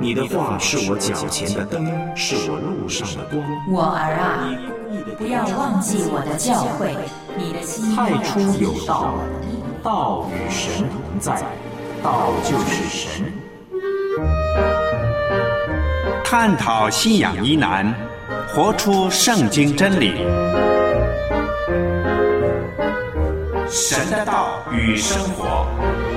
你的话是我脚前的灯，是我路上的光。 我儿啊，不要忘记我的教诲，你的心太初有道，道与神同在，道就是神。 探讨信仰疑难，活出圣经真理。神的道与生活。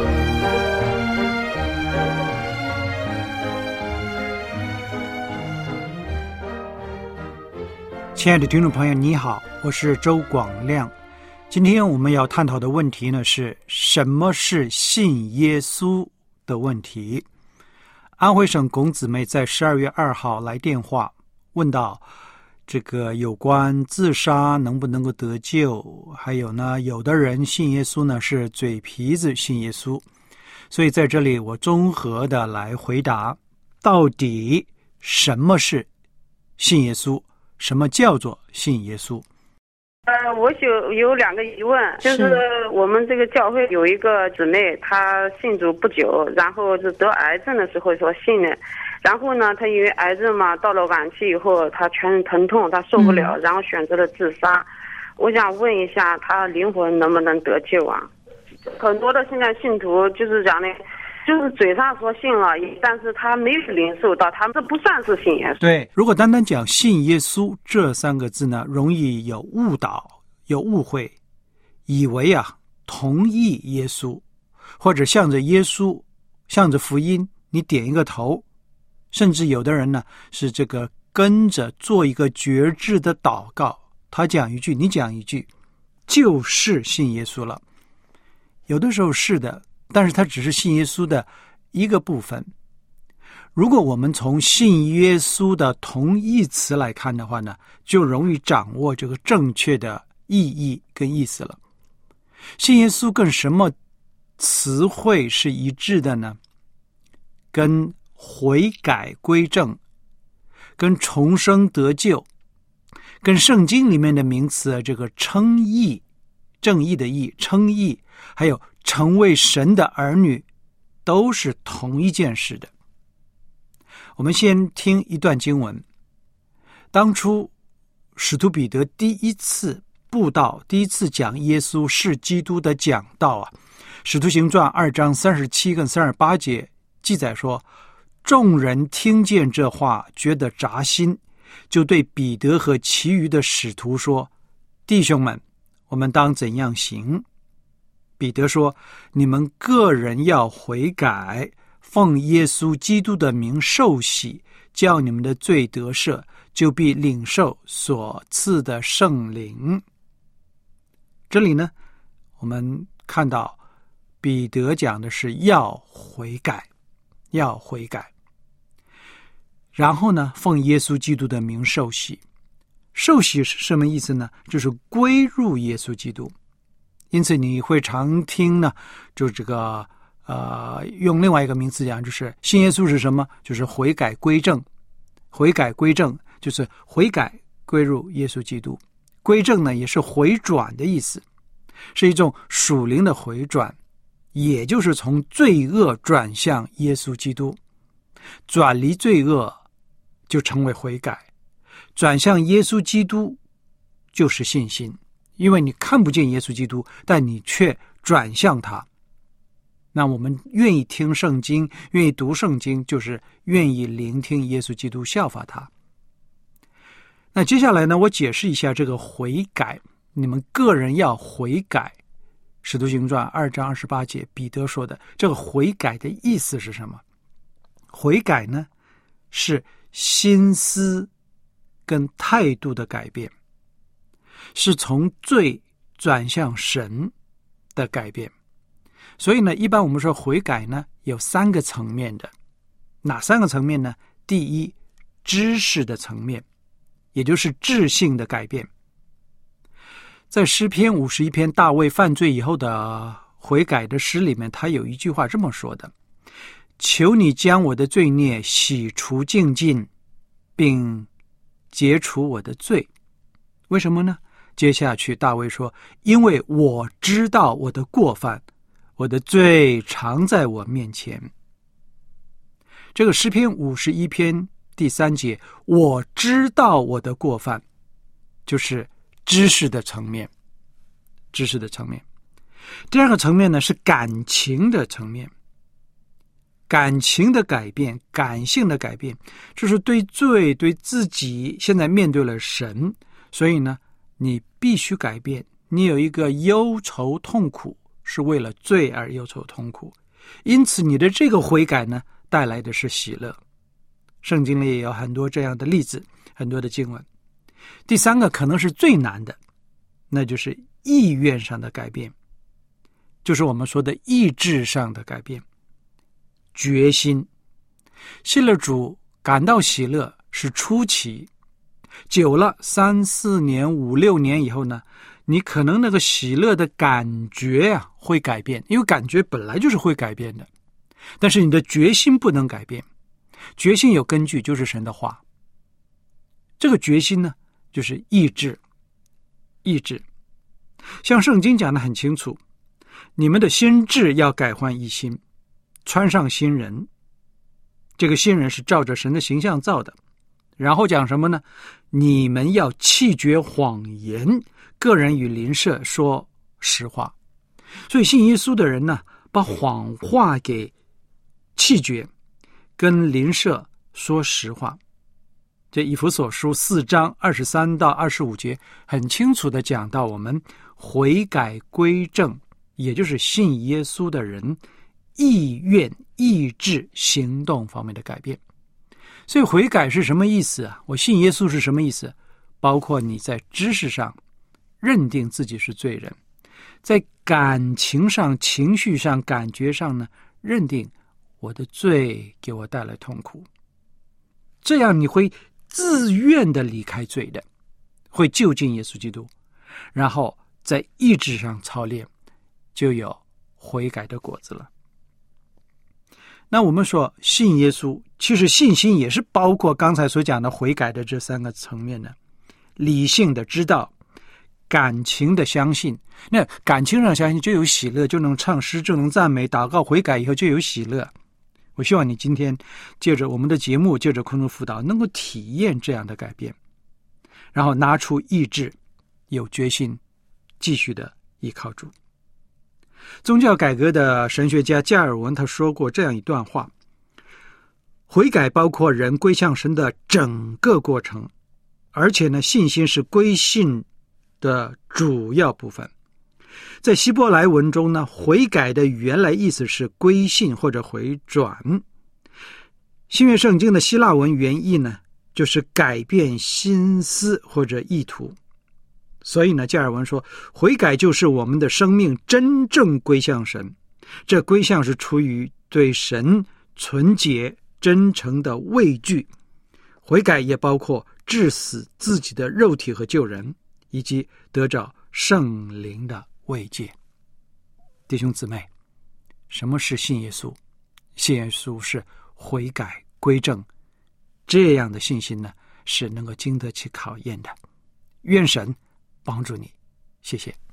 亲爱的听众朋友，你好，我是周广亮。今天我们要探讨的问题呢，是什么是信耶稣的问题。安徽省龚姊妹在12月2号来电话问到这个有关自杀能不能够得救，还有呢，有的人信耶稣呢是嘴皮子信耶稣。所以在这里我综合的来回答，到底什么是信耶稣，什么叫做信耶稣。 我有两个疑问，就是我们这个教会有一个姊妹，她信主不久，然后是得癌症的时候说信的，然后呢，她因为癌症嘛，到了晚期以后，她全身疼痛，她受不了，然后选择了自杀。我想问一下，她灵魂能不能得救啊？很多的现在信徒就是讲的，就是嘴上说信了，但是他没有领受到，他这不算是信耶稣。 对，如果单单讲信耶稣这三个字呢，容易有误导，有误会，以为同意耶稣，或者向着耶稣，向着福音，你点一个头，甚至有的人呢是这个跟着做一个决志的祷告，他讲一句，你讲一句，就是信耶稣了。有的时候是的，但是它只是信耶稣的一个部分。如果我们从信耶稣的同义词来看的话呢，就容易掌握这个正确的意义跟意思了。信耶稣跟什么词汇是一致的呢？跟悔改归正，跟重生得救，跟圣经里面的名词这个称义，正义的义，称义，还有成为神的儿女，都是同一件事的。我们先听一段经文。当初使徒彼得第一次布道，第一次讲耶稣是基督的讲道使徒行传2章37跟38节记载说，众人听见这话，觉得扎心，就对彼得和其余的使徒说，弟兄们，我们当怎样行？彼得说，你们个人要悔改，奉耶稣基督的名受洗，叫你们的罪得赦，就必领受所赐的圣灵。这里呢，我们看到彼得讲的是要悔改，要悔改。然后呢，奉耶稣基督的名受洗。受洗是什么意思呢？就是归入耶稣基督。因此你会常听呢，就这个用另外一个名词讲，就是信耶稣是什么？就是悔改归正。悔改归正就是悔改归入耶稣基督。归正呢，也是回转的意思，是一种属灵的回转，也就是从罪恶转向耶稣基督。转离罪恶就成为悔改，转向耶稣基督就是信心。因为你看不见耶稣基督，但你却转向他。那我们愿意听圣经，愿意读圣经，就是愿意聆听耶稣基督，效法他。那接下来呢，我解释一下这个悔改，你们个人要悔改。使徒行传2章28节彼得说的，这个悔改的意思是什么？悔改呢，是心思跟态度的改变，是从罪转向神的改变。所以呢，一般我们说悔改呢，有3个层面的。哪3个层面呢？第一，知识的层面，也就是智性的改变。在诗篇51篇大卫犯罪以后的悔改的诗里面，他有一句话这么说的，求你将我的罪孽洗除净尽，并解除我的罪。为什么呢？接下去大卫说，因为我知道我的过犯，我的罪常在我面前。 这个诗篇51篇第3节，我知道我的过犯，就是知识的层面。知识的层面。第二个层面呢，是感情的层面。感情的改变，感性的改变，就是对罪，对自己现在面对了神，所以呢，你必须改变。你有一个忧愁痛苦，是为了罪而忧愁痛苦，因此你的这个悔改呢，带来的是喜乐。圣经里也有很多这样的例子，很多的经文。第三个可能是最难的，那就是意愿上的改变，就是我们说的意志上的改变。决心，信了主感到喜乐是初期，久了3、4年、5、6年以后呢，你可能那个喜乐的感觉啊会改变，因为感觉本来就是会改变的，但是你的决心不能改变。决心有根据，就是神的话。这个决心呢，就是意志。意志，像圣经讲得很清楚，你们的心志要改换一心，穿上新人。这个新人是照着神的形象造的。然后讲什么呢？你们要弃绝谎言，个人与邻舍说实话。所以信耶稣的人呢，把谎话给弃绝，跟邻舍说实话。这以弗所书4章23到25节很清楚地讲到我们悔改归正，也就是信耶稣的人意愿、意志、行动方面的改变。所以悔改是什么意思啊？我信耶稣是什么意思？包括你在知识上认定自己是罪人，在感情上、情绪上、感觉上呢，认定我的罪给我带来痛苦。这样你会自愿的离开罪的，会就近耶稣基督，然后在意志上操练，就有悔改的果子了。那我们说信耶稣，其实信心也是包括刚才所讲的悔改的这3个层面的。理性的知道，感情的相信。那感情上相信就有喜乐，就能唱诗，就能赞美，祷告悔改以后就有喜乐。我希望你今天借着我们的节目，借着空中辅导，能够体验这样的改变，然后拿出意志，有决心，继续的依靠主。宗教改革的神学家加尔文他说过这样一段话：悔改包括人归向神的整个过程，而且呢，信心是归信的主要部分。在希伯来文中呢，悔改的原来意思是归信或者回转。新约圣经的希腊文原意呢，就是改变心思或者意图。所以呢，加尔文说，悔改就是我们的生命真正归向神，这归向是出于对神纯洁真诚的畏惧。悔改也包括治死自己的肉体和救人，以及得着圣灵的慰藉。弟兄姊妹，什么是信耶稣？信耶稣是悔改归正，这样的信心呢，是能够经得起考验的。愿神帮助你，谢谢。